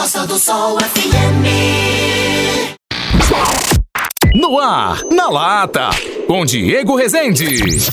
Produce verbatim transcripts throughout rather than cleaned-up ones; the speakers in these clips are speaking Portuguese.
Costa do Sol F M. No ar, na lata, com Diego Rezende.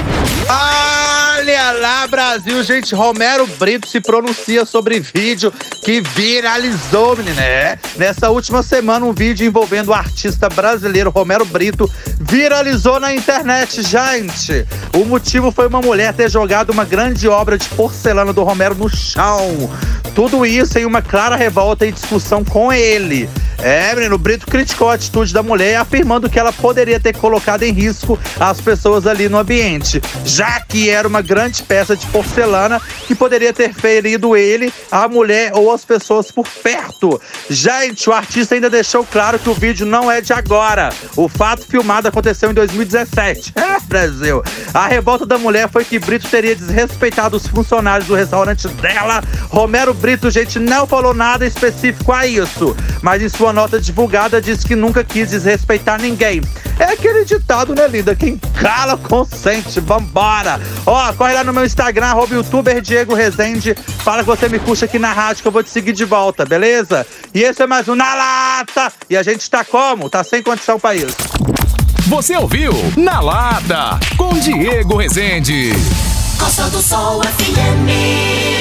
Olha lá, Brasil, gente, Romero Brito se pronuncia sobre vídeo que viralizou, menina. É, nessa última semana, um vídeo envolvendo o artista brasileiro Romero Brito viralizou na internet, gente. O motivo foi uma mulher ter jogado uma grande obra de porcelana do Romero no chão. Tudo isso em uma clara revolta e discussão com ele. É, menino, o Brito criticou a atitude da mulher, afirmando que ela poderia ter colocado em risco as pessoas ali no ambiente, já que era uma grande peça de porcelana que poderia ter ferido ele, a mulher ou as pessoas por perto. Gente, o artista ainda deixou claro que o vídeo não é de agora. O fato filmado aconteceu em dois mil e dezessete. É, Brasil. A revolta da mulher foi que Brito teria desrespeitado os funcionários do restaurante dela. Romero Brito, gente, não falou nada específico a isso, mas em sua nota divulgada diz que nunca quis desrespeitar ninguém. É aquele ditado, né, linda? Quem cala, consente. Vambora! Ó, corre lá no meu Instagram, arroba youtuber Diego Rezende. Fala que você me puxa aqui na rádio que eu vou te seguir de volta, beleza? E esse é mais um Na Lata! E a gente tá como? Tá sem condição pra isso. Você ouviu Na Lata, com Diego Rezende. Costa do Sol F M.